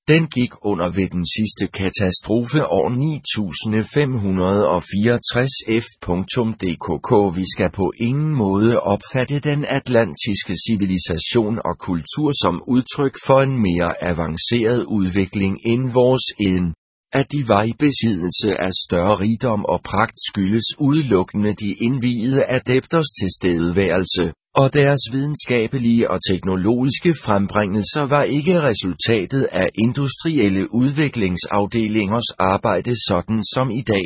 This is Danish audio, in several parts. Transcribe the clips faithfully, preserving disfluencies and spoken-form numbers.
Den gik under ved den sidste katastrofe år ni tusind fem hundrede og fireogtres F D K K. Vi skal på ingen måde opfatte den atlantiske civilisation og kultur som udtryk for en mere avanceret udvikling end vores egen. At de var i besiddelse af større rigdom og pragt skyldes udelukkende de indviede adepters tilstedeværelse, og deres videnskabelige og teknologiske frembringelser var ikke resultatet af industrielle udviklingsafdelingers arbejde sådan som i dag.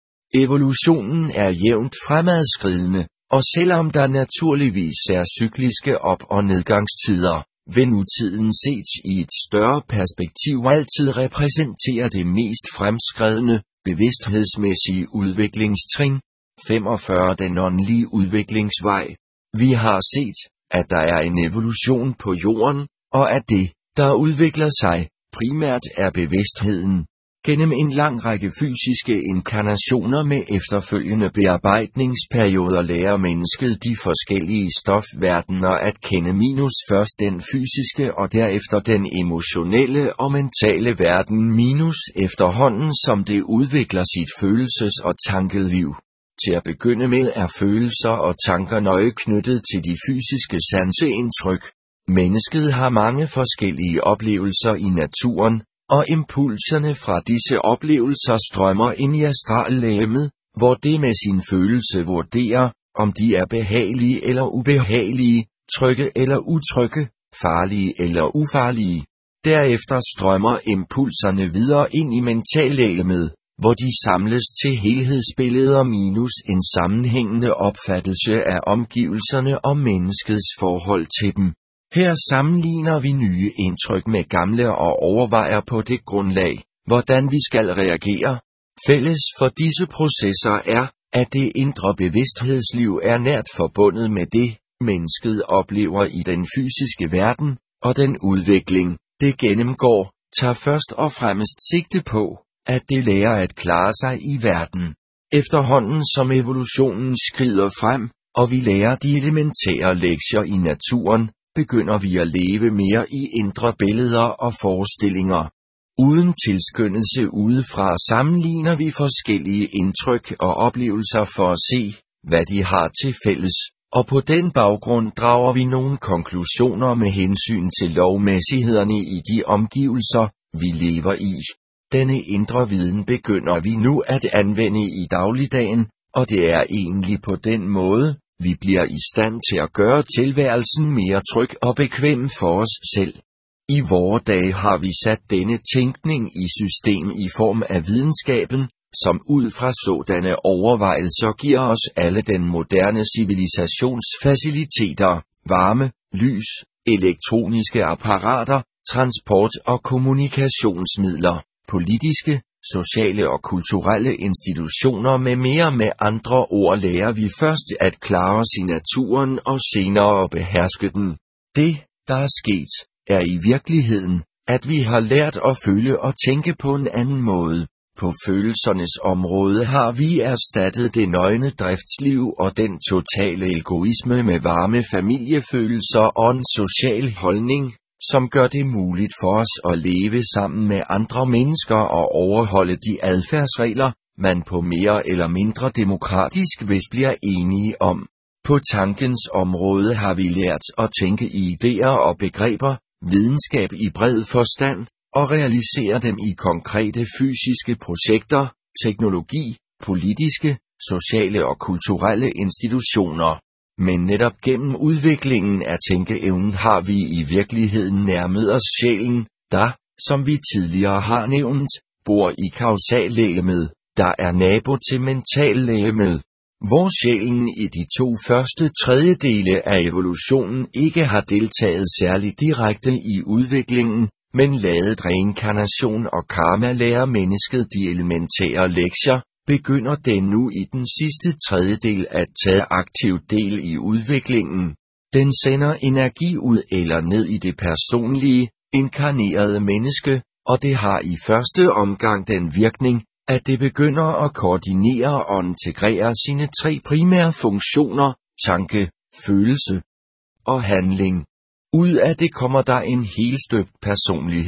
Evolutionen er jævnt fremadskridende, og selvom der naturligvis er cykliske op- og nedgangstider, vil nutiden set i et større perspektiv altid repræsentere det mest fremskredne, bevidsthedsmæssige udviklingstrin. femogfyrre Den åndelige udviklingsvej. Vi har set, at der er en evolution på jorden, og at det, der udvikler sig, primært er bevidstheden. Gennem en lang række fysiske inkarnationer med efterfølgende bearbejdningsperioder lærer mennesket de forskellige stofverdener at kende minus først den fysiske og derefter den emotionelle og mentale verden minus efterhånden som det udvikler sit følelses- og tankeliv. Til at begynde med er følelser og tanker nøje knyttet til de fysiske sanseindtryk. Mennesket har mange forskellige oplevelser i naturen, og impulserne fra disse oplevelser strømmer ind i astrallegemet, hvor det med sin følelse vurderer, om de er behagelige eller ubehagelige, trygge eller utrygge, farlige eller ufarlige. Derefter strømmer impulserne videre ind i mentallegemet, hvor de samles til helhedsbilleder minus en sammenhængende opfattelse af omgivelserne og menneskets forhold til dem. Her sammenligner vi nye indtryk med gamle og overvejer på det grundlag, hvordan vi skal reagere. Fælles for disse processer er, at det indre bevidsthedsliv er nært forbundet med det, mennesket oplever i den fysiske verden, og den udvikling, det gennemgår, tager først og fremmest sigte på, at det lærer at klare sig i verden. Efterhånden som evolutionen skrider frem, og vi lærer de elementære lektier i naturen, begynder vi at leve mere i indre billeder og forestillinger. Uden tilskyndelse udefra sammenligner vi forskellige indtryk og oplevelser for at se, hvad de har til fælles, og på den baggrund drager vi nogle konklusioner med hensyn til lovmæssighederne i de omgivelser, vi lever i. Denne indre viden begynder vi nu at anvende i dagligdagen, og det er egentlig på den måde, vi bliver i stand til at gøre tilværelsen mere tryg og bekvem for os selv. I vore dage har vi sat denne tænkning i system i form af videnskaben, som ud fra sådanne overvejelser giver os alle den moderne civilisations faciliteter, varme, lys, elektroniske apparater, transport- og kommunikationsmidler, politiske, sociale og kulturelle institutioner med mere. Med andre ord lærer vi først at klare os i naturen og senere at beherske den. Det, der er sket, er i virkeligheden, at vi har lært at føle og tænke på en anden måde. På følelsernes område har vi erstattet det nøgne driftsliv og den totale egoisme med varme familiefølelser og en social holdning, som gør det muligt for os at leve sammen med andre mennesker og overholde de adfærdsregler, man på mere eller mindre demokratisk vis bliver enige om. På tankens område har vi lært at tænke i idéer og begreber, videnskab i bred forstand, og realisere dem i konkrete fysiske projekter, teknologi, politiske, sociale og kulturelle institutioner. Men netop gennem udviklingen af tænkeevnen har vi i virkeligheden nærmet os sjælen, der, som vi tidligere har nævnt, bor i kausallegemet, der er nabo til mentallegemet. Hvor sjælen i de to første tredjedele af evolutionen ikke har deltaget særligt direkte i udviklingen, men ladet reinkarnation og karma lære mennesket de elementære lektier, begynder den nu i den sidste tredjedel at tage aktiv del i udviklingen. Den sender energi ud eller ned i det personlige, inkarnerede menneske, og det har i første omgang den virkning, at det begynder at koordinere og integrere sine tre primære funktioner, tanke, følelse og handling. Ud af det kommer der en helstøbt personlighed,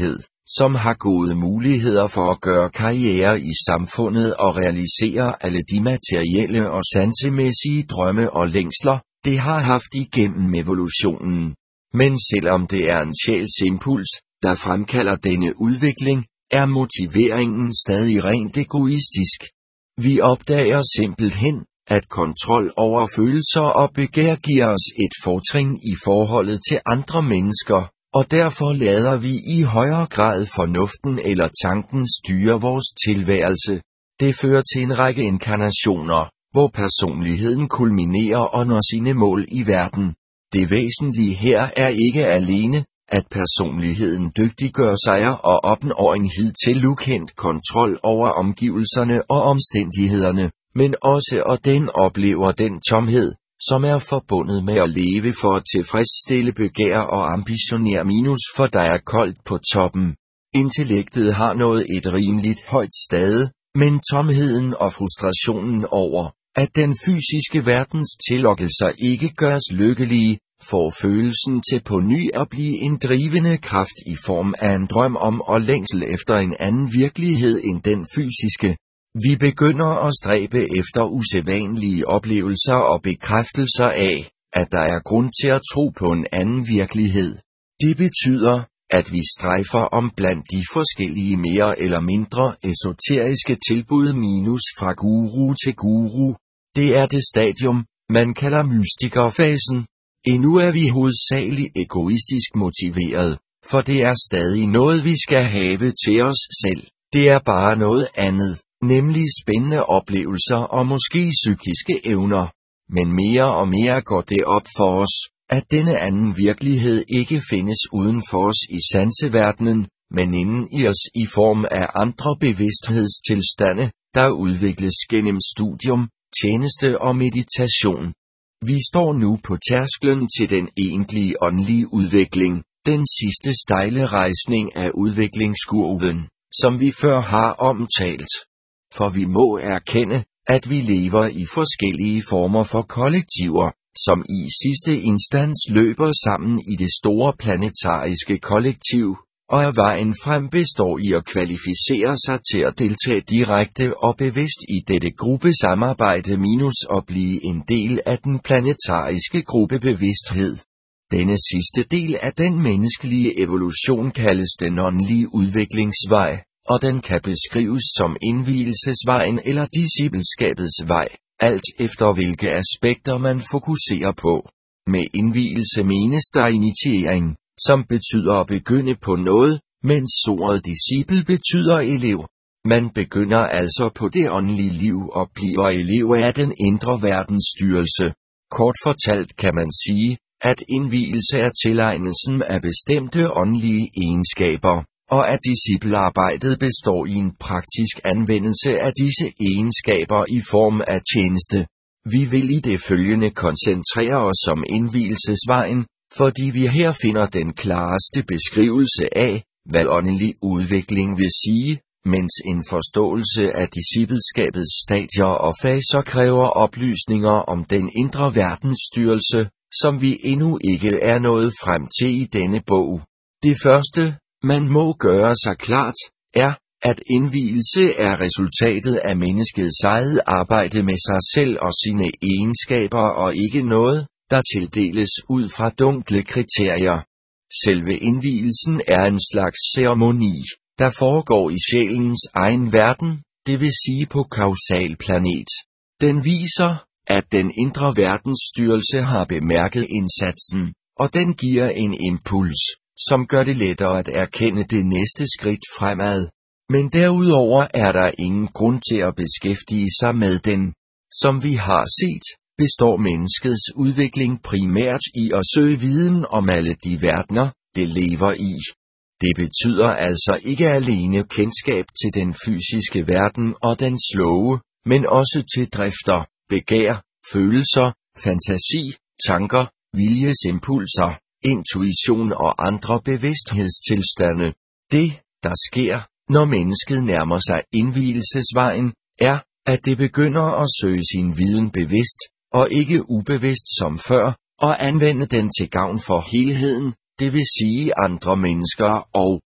som har gode muligheder for at gøre karriere i samfundet og realisere alle de materielle og sansemæssige drømme og længsler, det har haft igennem evolutionen. Men selvom det er en sjælsimpuls, der fremkalder denne udvikling, er motiveringen stadig rent egoistisk. Vi opdager simpelthen, at kontrol over følelser og begær giver os et fortrin i forholdet til andre mennesker, og derfor lader vi i højere grad fornuften eller tanken styre vores tilværelse. Det fører til en række inkarnationer, hvor personligheden kulminerer og når sine mål i verden. Det væsentlige her er ikke alene, at personligheden dygtiggør sig og opnår en hidtil ukendt kontrol over omgivelserne og omstændighederne, men også at den oplever den tomhed, som er forbundet med at leve for at tilfredsstille begær og ambitionere minus, for der er koldt på toppen. Intellektet har nået et rimeligt højt stade, men tomheden og frustrationen over, at den fysiske verdens tillokkelser ikke gøres lykkelige, får følelsen til på ny at blive en drivende kraft i form af en drøm om og længsel efter en anden virkelighed end den fysiske. Vi begynder at stræbe efter usædvanlige oplevelser og bekræftelser af, at der er grund til at tro på en anden virkelighed. Det betyder, at vi strejfer om blandt de forskellige mere eller mindre esoteriske tilbud minus fra guru til guru. Det er det stadium, man kalder mystikerfasen. Endnu er vi hovedsageligt egoistisk motiveret, for det er stadig noget vi skal have til os selv. Det er bare noget andet, nemlig spændende oplevelser og måske psykiske evner. Men mere og mere går det op for os, at denne anden virkelighed ikke findes uden for os i sanseverdenen, men inden i os i form af andre bevidsthedstilstande, der udvikles gennem studium, tjeneste og meditation. Vi står nu på tærsklen til den egentlige åndelige udvikling, den sidste stejle rejsning af udviklingskurven, som vi før har omtalt. For vi må erkende, at vi lever i forskellige former for kollektiver, som i sidste instans løber sammen i det store planetariske kollektiv, og at vejen frem består i at kvalificere sig til at deltage direkte og bevidst i dette gruppesamarbejde minus at blive en del af den planetariske gruppebevidsthed. Denne sidste del af den menneskelige evolution kaldes den åndelige udviklingsvej, og den kan beskrives som indvielsesvejen eller discipleskabets vej, alt efter hvilke aspekter man fokuserer på. Med indvielse menes der initiering, som betyder at begynde på noget, mens ordet disciple betyder elev. Man begynder altså på det åndelige liv og bliver elev af den indre verdensstyrelse. Kort fortalt kan man sige, at indvielse er tilegnelsen af bestemte åndelige egenskaber, og at disciplearbejdet består i en praktisk anvendelse af disse egenskaber i form af tjeneste. Vi vil i det følgende koncentrere os om indvielsesvejen, fordi vi her finder den klareste beskrivelse af, hvad åndelig udvikling vil sige, mens en forståelse af discipleskabets stadier og faser kræver oplysninger om den indre verdensstyrelse, som vi endnu ikke er nået frem til i denne bog. Det første, man må gøre sig klart, er, at indvielse er resultatet af menneskets eget arbejde med sig selv og sine egenskaber og ikke noget, der tildeles ud fra dunkle kriterier. Selve indvielsen er en slags ceremoni, der foregår i sjælens egen verden, det vil sige på kausal planet. Den viser, at den indre verdensstyrelse har bemærket indsatsen, og den giver en impuls, som gør det lettere at erkende det næste skridt fremad. Men derudover er der ingen grund til at beskæftige sig med den. Som vi har set, består menneskets udvikling primært i at søge viden om alle de verdener, det lever i. Det betyder altså ikke alene kendskab til den fysiske verden og dens love, men også til drifter, begær, følelser, fantasi, tanker, viljesimpulser, intuition og andre bevidsthedstilstande. Det, der sker, når mennesket nærmer sig indvielsesvejen, er, at det begynder at søge sin viden bevidst, og ikke ubevidst som før, og anvende den til gavn for helheden, det vil sige andre mennesker og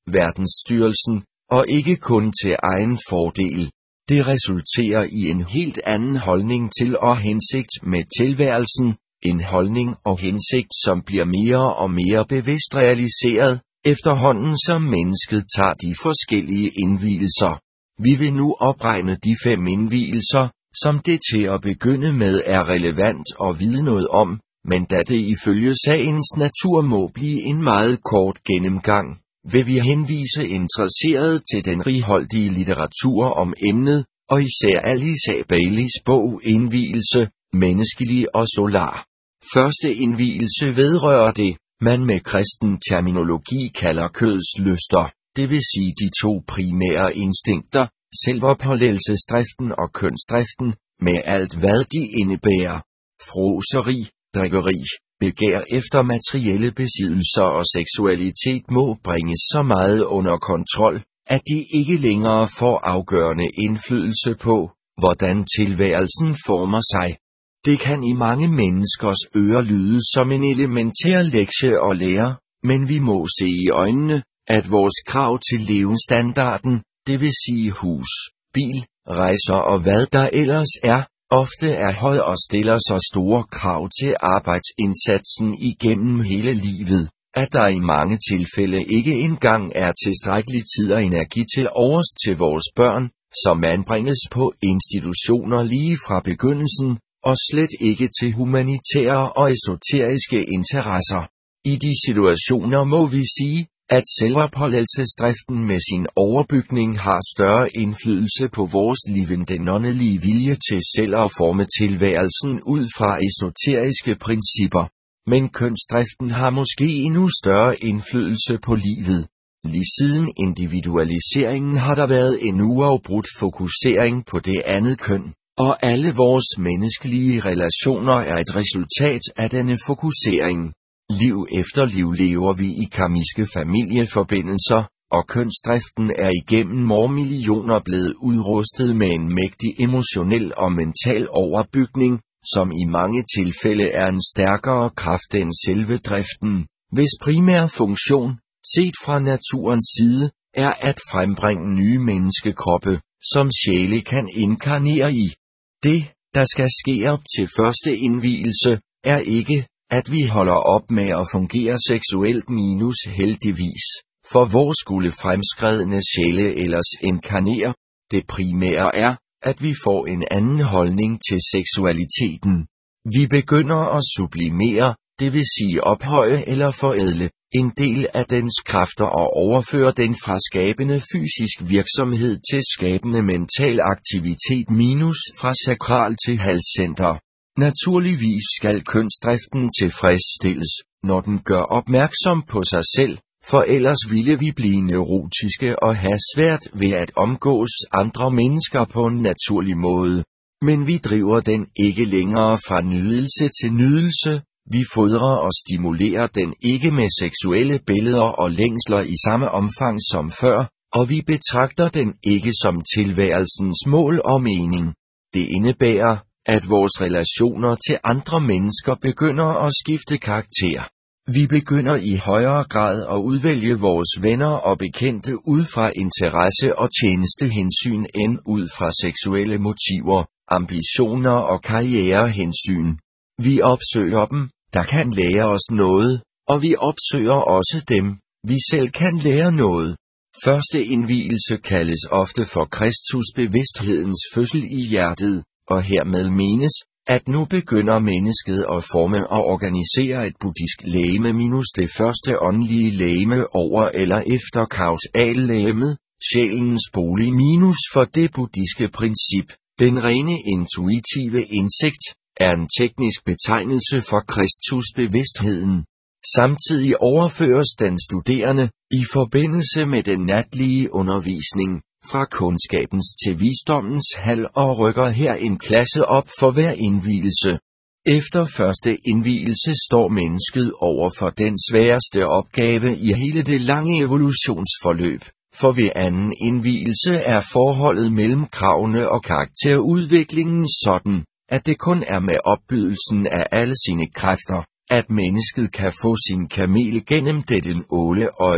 verdensstyrelsen, og ikke kun til egen fordel. Det resulterer i en helt anden holdning til og hensigt med tilværelsen, en holdning og hensigt, som bliver mere og mere bevidst realiseret, efterhånden som mennesket tager de forskellige indvielser. Vi vil nu opregne de fem indvielser, som det til at begynde med er relevant at vide noget om, men da det ifølge sagens natur må blive en meget kort gennemgang, vil vi henvise interesserede til den righoldige litteratur om emnet, og især Alice Baileys bog Indvielse, menneskelig og solar. Første indvielse vedrører det, man med kristen terminologi kalder kødets lyster, det vil sige de to primære instinkter, selvopholdelsesdriften og kønsdriften, med alt hvad de indebærer. Fråseri, drikkeri, begær efter materielle besiddelser og seksualitet må bringes så meget under kontrol, at de ikke længere får afgørende indflydelse på, hvordan tilværelsen former sig. Det kan i mange menneskers ører lyde som en elementær lektie at lære, men vi må se i øjnene, at vores krav til levestandarden, det vil sige hus, bil, rejser og hvad der ellers er, ofte er høj og stiller så store krav til arbejdsindsatsen igennem hele livet, at der i mange tilfælde ikke engang er tilstrækkelig tid og energi til overs til vores børn, som anbringes på institutioner lige fra begyndelsen, og slet ikke til humanitære og esoteriske interesser. I de situationer må vi sige, at selvopholdelsesdriften med sin overbygning har større indflydelse på vores liv end den åndelige vilje til selv at forme tilværelsen ud fra esoteriske principper. Men kønsdriften har måske endnu større indflydelse på livet. Lige siden individualiseringen har der været en uafbrudt fokusering på det andet køn, og alle vores menneskelige relationer er et resultat af denne fokusering. Liv efter liv lever vi i karmiske familieforbindelser, og kønsdriften er igennem årmillioner blevet udrustet med en mægtig emotionel og mental overbygning, som i mange tilfælde er en stærkere kraft end selve driften, hvis primære funktion, set fra naturens side, er at frembringe nye menneskekroppe, som sjæle kan inkarnere i. Det, der skal ske op til første indvielse, er ikke, at vi holder op med at fungere seksuelt minus heldigvis, for hvor skulle fremskredne sjæle ellers inkarnere. Det primære er, at vi får en anden holdning til seksualiteten. Vi begynder at sublimere, det vil sige ophøje eller forædle, en del af dens kræfter og overføre den fra skabende fysisk virksomhed til skabende mental aktivitet minus fra sakral til halscenter. Naturligvis skal kønsdriften tilfredsstilles, når den gør opmærksom på sig selv, for ellers ville vi blive neurotiske og have svært ved at omgås andre mennesker på en naturlig måde. Men vi driver den ikke længere fra nydelse til nydelse, vi fodrer og stimulerer den ikke med seksuelle billeder og længsler i samme omfang som før, og vi betragter den ikke som tilværelsens mål og mening. Det indebærer, at vores relationer til andre mennesker begynder at skifte karakter. Vi begynder i højere grad at udvælge vores venner og bekendte ud fra interesse og tjenestehensyn end ud fra seksuelle motiver, ambitioner og karrierehensyn. Vi opsøger dem, der kan lære os noget, og vi opsøger også dem, vi selv kan lære noget. Første indvielse kaldes ofte for Kristusbevidsthedens fødsel i hjertet, og hermed menes, at nu begynder mennesket at forme og organisere et buddhisk legeme minus det første åndelige legeme over eller efter kausallegemet, sjælens bolig minus for det buddhiske princip. Den rene intuitive indsigt er en teknisk betegnelse for Kristusbevidstheden. Samtidig overføres den studerende, i forbindelse med den natlige undervisning, fra kundskabens til visdommens hal og rykker her en klasse op for hver indvielse. Efter første indvielse står mennesket over for den sværeste opgave i hele det lange evolutionsforløb, for ved anden indvielse er forholdet mellem kravene og karakterudviklingen sådan, at det kun er med opbydelsen af alle sine kræfter, at mennesket kan få sin kamel gennem dette nåleøje.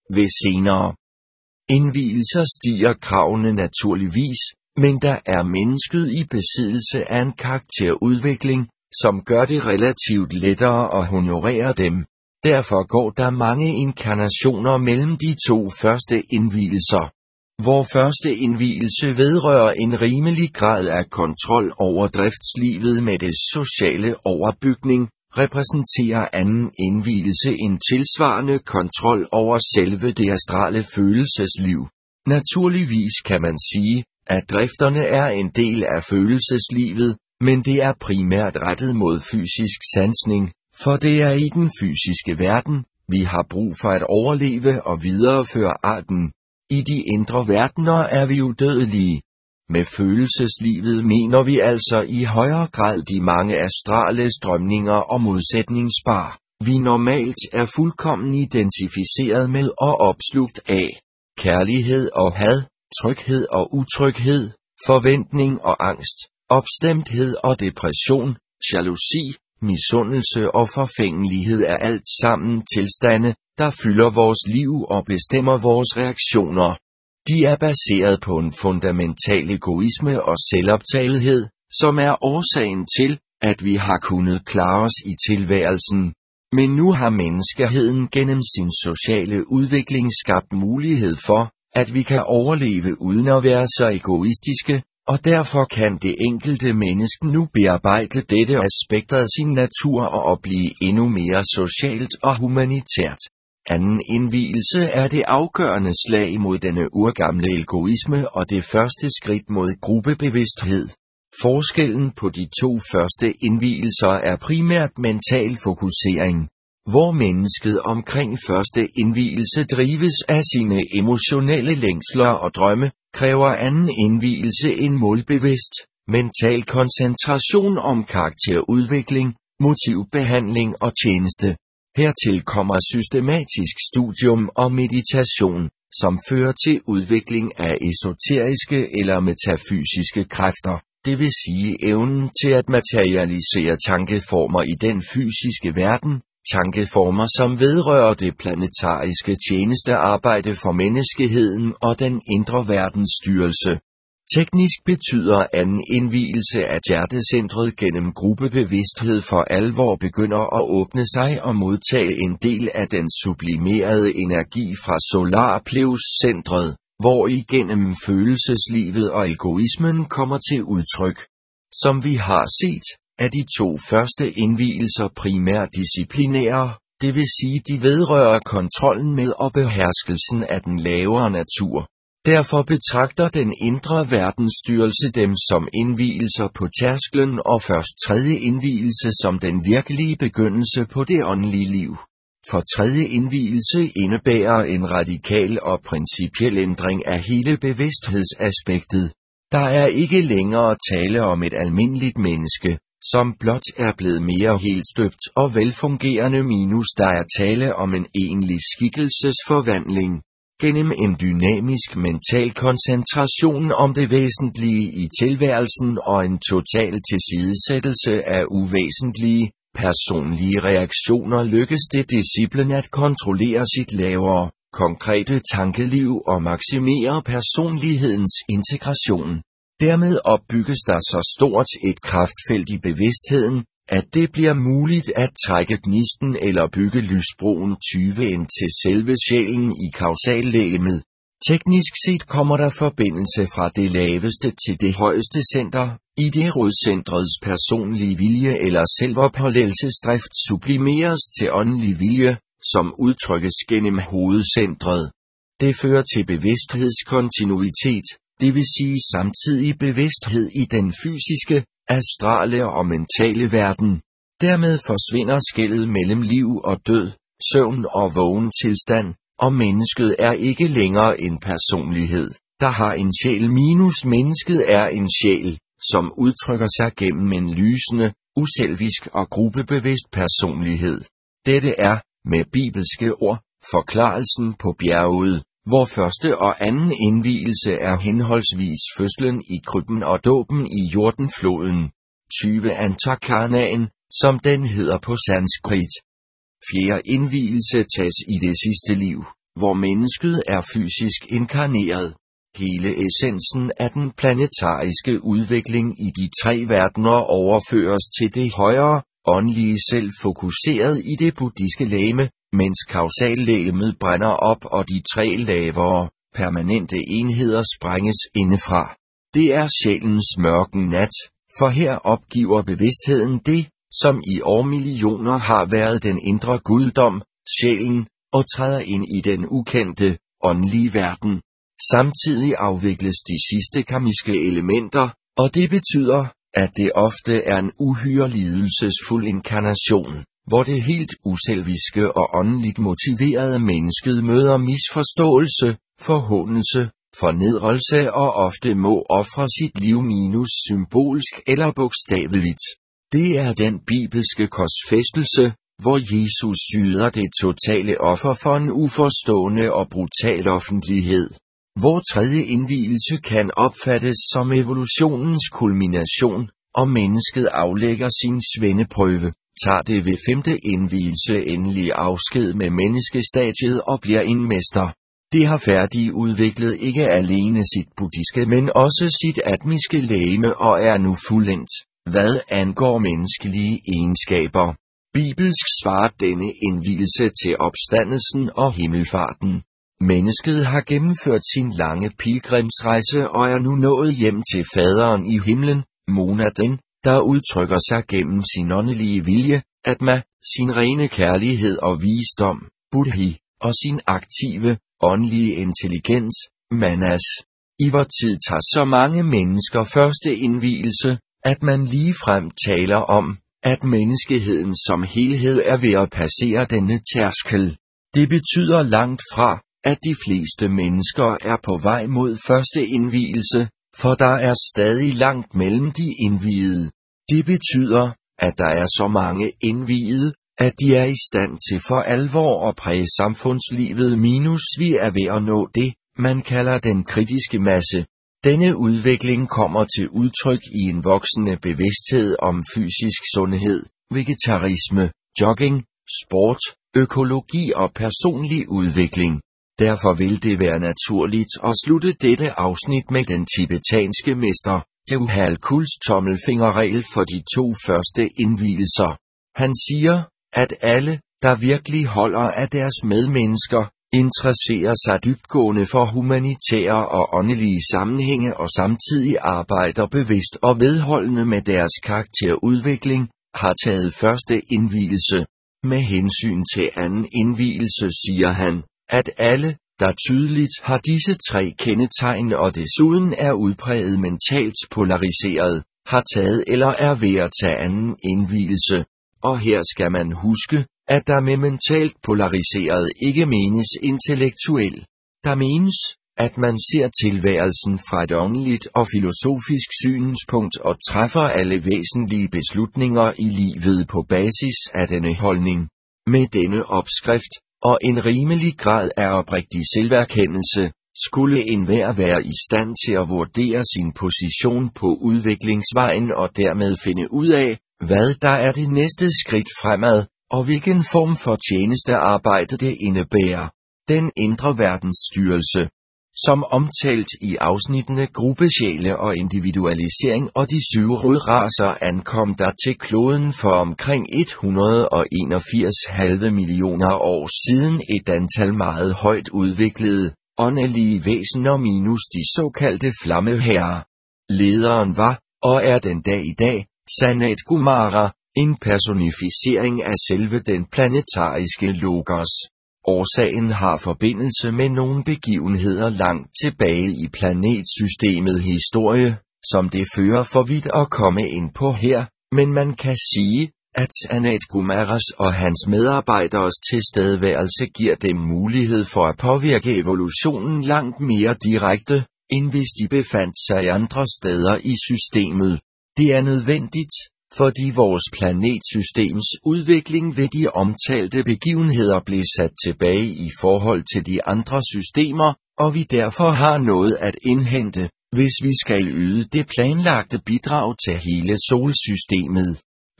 ved senere indvielser stiger kravene naturligvis, men der er mennesket i besiddelse af en karakterudvikling, som gør det relativt lettere at honorere dem. Derfor går der mange inkarnationer mellem de to første indvielser. Vor første indvielse vedrører en rimelig grad af kontrol over driftslivet med dets sociale overbygning, repræsenterer anden indvielse en tilsvarende kontrol over selve det astrale følelsesliv. Naturligvis kan man sige, at drifterne er en del af følelseslivet, men det er primært rettet mod fysisk sansning, for det er i den fysiske verden, vi har brug for at overleve og videreføre arten. I de indre verdener er vi udødelige. Med følelseslivet mener vi altså i højere grad de mange astrale strømninger og modsætningspar, vi normalt er fuldkommen identificeret med og opslugt af. Kærlighed og had, tryghed og utryghed, forventning og angst, opstemthed og depression, jalousi, misundelse og forfængelighed er alt sammen tilstande, der fylder vores liv og bestemmer vores reaktioner. De er baseret på en fundamental egoisme og selvoptagethed, som er årsagen til, at vi har kunnet klare os i tilværelsen. Men nu har menneskeheden gennem sin sociale udvikling skabt mulighed for, at vi kan overleve uden at være så egoistiske, og derfor kan det enkelte menneske nu bearbejde dette aspekt af sin natur og blive endnu mere socialt og humanitært. Anden indvielse er det afgørende slag mod denne urgamle egoisme og det første skridt mod gruppebevidsthed. Forskellen på de to første indvielser er primært mental fokusering. Hvor mennesket omkring første indvielse drives af sine emotionelle længsler og drømme, kræver anden indvielse en målbevidst, mental koncentration om karakterudvikling, motivbehandling og tjeneste. Hertil kommer systematisk studium og meditation, som fører til udvikling af esoteriske eller metafysiske kræfter, det vil sige evnen til at materialisere tankeformer i den fysiske verden, tankeformer som vedrører det planetariske tjenestearbejde for menneskeheden og den indre verdens styrelse. Teknisk betyder anden indvielse, at hjertecentret gennem gruppebevidsthed for alvor begynder at åbne sig og modtage en del af den sublimerede energi fra solarplexus-centret, hvor igennem følelseslivet og egoismen kommer til udtryk. Som vi har set, er de to første indvielser primært disciplinære, det vil sige de vedrører kontrollen med og beherskelsen af den lavere natur. Derfor betragter den indre verdensstyrelse dem som indvielser på tærsklen og først tredje indvielse som den virkelige begyndelse på det åndelige liv. For tredje indvielse indebærer en radikal og principiel ændring af hele bevidsthedsaspektet. Der er ikke længere tale om et almindeligt menneske, som blot er blevet mere helstøbt og velfungerende minus der er tale om en egentlig skikkelsesforvandling. Gennem en dynamisk mental koncentration om det væsentlige i tilværelsen og en total tilsidesættelse af uvæsentlige, personlige reaktioner lykkes det disciplen at kontrollere sit lavere, konkrete tankeliv og maksimere personlighedens integration. Dermed opbygges der så stort et kraftfelt i bevidstheden, at det bliver muligt at trække gnisten eller bygge lysbroen tyve ind til selve sjælen i kausallegemet. Teknisk set kommer der forbindelse fra det laveste til det højeste center, i det rodcentrets personlige vilje eller selvophældelsesdrift sublimeres til åndelig vilje, som udtrykkes gennem hovedcentret. Det fører til bevidsthedskontinuitet, det vil sige samtidig bevidsthed i den fysiske, astrale og mentale verden. Dermed forsvinder skellet mellem liv og død, søvn og vågen tilstand, og mennesket er ikke længere en personlighed, der har en sjæl minus mennesket er en sjæl, som udtrykker sig gennem en lysende, uselvisk og gruppebevidst personlighed. Dette er, med bibelske ord, forklarelsen på bjerget, hvor første og anden indvielse er henholdsvis fødslen i krybben og dåben i Jordanfloden. tyve Antakarnaen, som den hedder på sanskrit. Fjerde indvielse tages i det sidste liv, hvor mennesket er fysisk inkarneret. Hele essensen af den planetariske udvikling i de tre verdener overføres til det højere, åndelige selv fokuseret i det buddhiske legeme, mens kausallegemet brænder op og de tre lavere, permanente enheder sprænges indefra. Det er sjælens mørke nat, for her opgiver bevidstheden det, som i årmillioner har været den indre guddom, sjælen, og træder ind i den ukendte, åndelige verden. Samtidig afvikles de sidste karmiske elementer, og det betyder, at det ofte er en uhyre lidelsesfuld inkarnation, hvor det helt uselviske og åndeligt motiverede mennesket møder misforståelse, forhåndelse, fornedrelse og ofte må ofre sit liv minus symbolsk eller bogstaveligt. Det er den bibelske korsfæstelse, hvor Jesus syder det totale offer for en uforstående og brutal offentlighed. Hvor tredje indvielse kan opfattes som evolutionens kulmination, og mennesket aflægger sin svendeprøve, tager det ved femte indvielse endelig afsked med menneskestadiet og bliver en mester. Det har færdigudviklet ikke alene sit buddhiske, men også sit atmiske legeme og er nu fuldendt, hvad angår menneskelige egenskaber. Bibelsk svarer denne indvielse til opstandelsen og himmelfarten. Mennesket har gennemført sin lange pilgrimsrejse og er nu nået hjem til faderen i himlen, Monaden, der udtrykker sig gennem sin åndelige vilje, Atma, sin rene kærlighed og visdom, Buddhi, og sin aktive, åndelige intelligens, Manas. I vor tid tager så mange mennesker første indvielse, at man ligefrem taler om, at menneskeheden som helhed er ved at passere denne tærskel. Det betyder langt fra, at de fleste mennesker er på vej mod første indvielse, for der er stadig langt mellem de indviede. Det betyder, at der er så mange indviede, at de er i stand til for alvor at præge samfundslivet minus vi er ved at nå det, man kalder den kritiske masse. Denne udvikling kommer til udtryk i en voksende bevidsthed om fysisk sundhed, vegetarisme, jogging, sport, økologi og personlig udvikling. Derfor vil det være naturligt at slutte dette afsnit med den tibetanske mester, Jewhal Kuls tommelfingerregel for de to første indvielser. Han siger, at alle, der virkelig holder af deres medmennesker, interesserer sig dybtgående for humanitære og åndelige sammenhænge og samtidig arbejder bevidst og vedholdende med deres karakterudvikling, har taget første indvielse. Med hensyn til anden indvielse siger han, at alle, der tydeligt har disse tre kendetegn og desuden er udpræget mentalt polariseret, har taget eller er ved at tage anden indvielse. Og her skal man huske, at der med mentalt polariseret ikke menes intellektuel. Der menes, at man ser tilværelsen fra et åndeligt og filosofisk synspunkt og træffer alle væsentlige beslutninger i livet på basis af denne holdning. Med denne opskrift, og en rimelig grad af oprigtig selverkendelse, skulle enhver være i stand til at vurdere sin position på udviklingsvejen og dermed finde ud af, hvad der er det næste skridt fremad, og hvilken form for tjenestearbejde det indebærer. Den indre verdens styrelse. Som omtalt i afsnittene gruppesjæle og individualisering og de syv rodracer ankom der til kloden for omkring et hundrede og enogfirs halve millioner år siden et antal meget højt udviklede, åndelige væsener minus de såkaldte flammeherrer. Lederen var, og er den dag i dag, Sanat Kumara, en personificering af selve den planetariske logos. Årsagen har forbindelse med nogle begivenheder langt tilbage i planetsystemet historie, som det fører for vidt at komme ind på her, men man kan sige, at Sanat Kumaras og hans medarbejderes tilstedeværelse giver dem mulighed for at påvirke evolutionen langt mere direkte, end hvis de befandt sig andre steder i systemet. Det er nødvendigt, fordi vores planetsystems udvikling ved de omtalte begivenheder blev sat tilbage i forhold til de andre systemer, og vi derfor har noget at indhente, hvis vi skal yde det planlagte bidrag til hele solsystemet.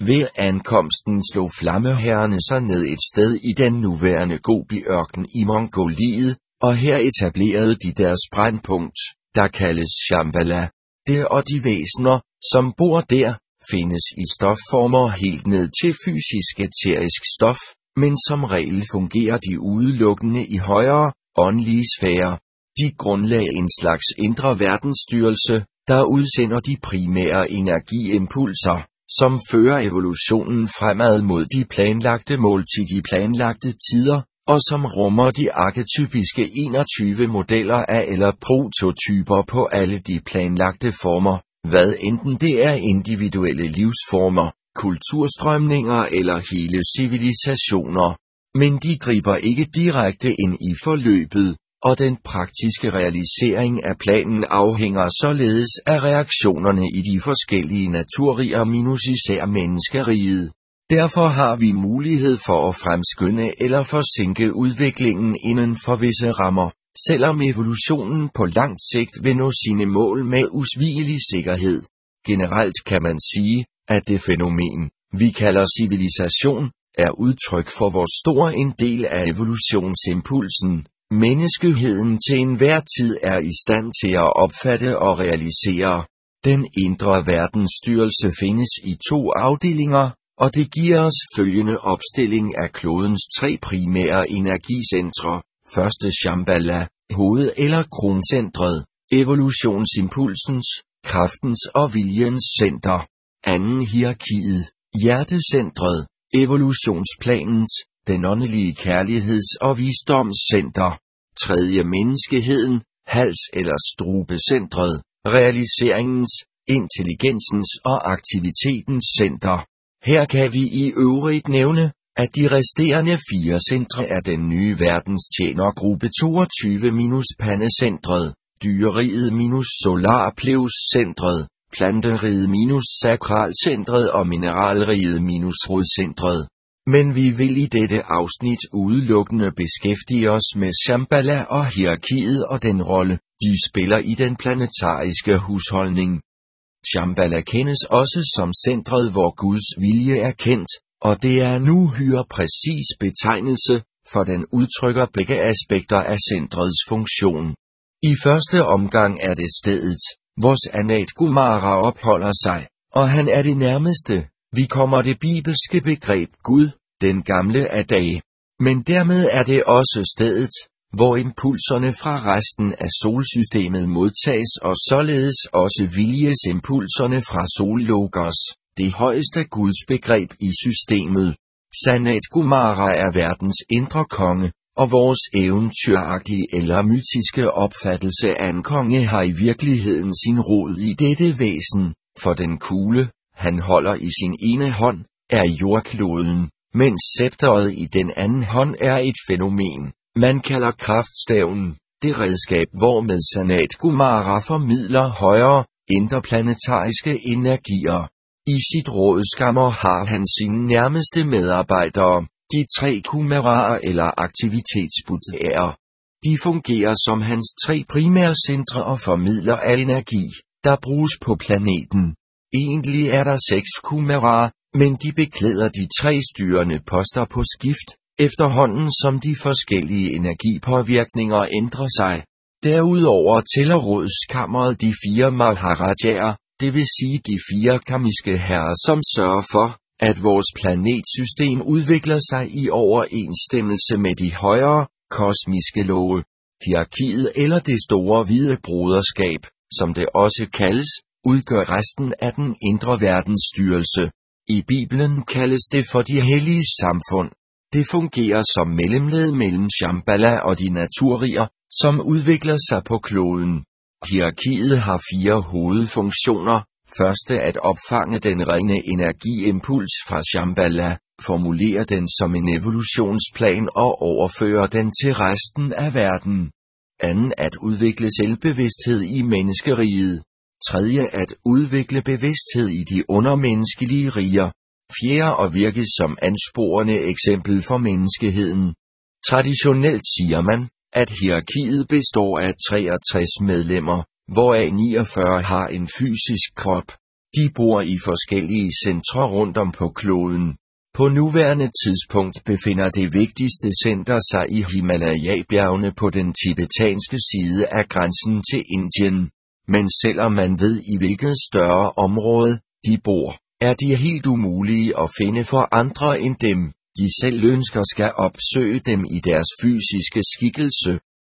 Ved ankomsten slog flammeherrerne sig ned et sted i den nuværende Gobi-ørken i Mongoliet, og her etablerede de deres brændpunkt, der kaldes Shambhala. Det og de væsener, som bor der, findes i stofformer helt ned til fysisk æterisk stof, men som regel fungerer de udelukkende i højere, åndelige sfærer. De grundlagde en slags indre verdensstyrelse, der udsender de primære energiimpulser, som fører evolutionen fremad mod de planlagte mål til de planlagte tider, og som rummer de arketypiske enogtyve modeller af eller prototyper på alle de planlagte former, hvad enten det er individuelle livsformer, kulturstrømninger eller hele civilisationer. Men de griber ikke direkte ind i forløbet, og den praktiske realisering af planen afhænger således af reaktionerne i de forskellige naturriger minus især menneskeriget. Derfor har vi mulighed for at fremskynde eller forsinke udviklingen inden for visse rammer, selvom evolutionen på langt sigt vil nå sine mål med usvigelig sikkerhed. Generelt kan man sige, at det fænomen, vi kalder civilisation, er udtryk for hvor stor en del af evolutionsimpulsen, menneskeheden til enhver tid er i stand til at opfatte og realisere. Den indre verdensstyrelse findes i to afdelinger, og det giver os følgende opstilling af klodens tre primære energicentre. Første Shambhala, hoved- eller kroncentret, evolutionsimpulsens, kraftens og viljens center. Anden hierarkiet, hjertecentret, evolutionsplanens, den åndelige kærligheds- og visdomscenter. Tredje menneskeheden, hals- eller strubecentret, realiseringens, intelligensens og aktivitetens center. Her kan vi i øvrigt nævne, at de resterende fire centre er den nye verdenstjenergruppe toogtyve minus pandecentret, dyreriget minus solarplevscentret, planteriget minus sakralcentret og mineralriget minus rodcentret. Men vi vil i dette afsnit udelukkende beskæftige os med Shambhala og hierarkiet og den rolle, de spiller i den planetariske husholdning. Shambhala kendes også som centret, hvor Guds vilje er kendt, og det er en uhyre præcis betegnelse, for den udtrykker begge aspekter af centrets funktion. I første omgang er det stedet, hvor Sanat Kumara opholder sig, og han er det nærmeste, vi kommer det bibelske begreb Gud, den gamle af dage. Men dermed er det også stedet, hvor impulserne fra resten af solsystemet modtages og således også viljesimpulserne fra Sollogos, det højeste gudsbegreb i systemet. Sanat Kumara er verdens indre konge, og vores eventyragtige eller mytiske opfattelse af en konge har i virkeligheden sin rod i dette væsen, for den kugle, han holder i sin ene hånd, er jordkloden, mens scepteret i den anden hånd er et fænomen, man kalder kraftstaven, det redskab hvormed Sanat Kumara formidler højere, interplanetariske energier. I sit rådskammer har han sine nærmeste medarbejdere, de tre kumaraer eller aktivitetsbudærer. De fungerer som hans tre primære centre og formidler al energi, der bruges på planeten. Egentlig er der seks kumaraer, men de beklæder de tre styrende poster på skift, efterhånden som de forskellige energipåvirkninger ændrer sig. Derudover tæller rådskammeret de fire maharajaer, det vil sige de fire karmiske herrer, som sørger for, at vores planetsystem udvikler sig i overensstemmelse med de højere, kosmiske love. Hierarkiet eller det store hvide broderskab, som det også kaldes, udgør resten af den indre verdensstyrelse. I Bibelen kaldes det for de hellige samfund. Det fungerer som mellemled mellem Shambhala og de naturriger, som udvikler sig på kloden. Hierarkiet har fire hovedfunktioner. Første at opfange den rene energiimpuls fra Shambhala, formulere den som en evolutionsplan og overføre den til resten af verden. Anden at udvikle selvbevidsthed i menneskeriget. Tredje at udvikle bevidsthed i de undermenneskelige riger. Fjerde at virke som ansporende eksempel for menneskeheden. Traditionelt siger man, at hierarkiet består af treogtres medlemmer, hvoraf niogfyrre har en fysisk krop. De bor i forskellige centre rundt om på kloden. På nuværende tidspunkt befinder det vigtigste center sig i Himalaya-bjergene på den tibetanske side af grænsen til Indien. Men selvom man ved i hvilket større område de bor, er de helt umulige at finde for andre end dem, de selv ønsker skal opsøge dem i deres fysiske skikkelse.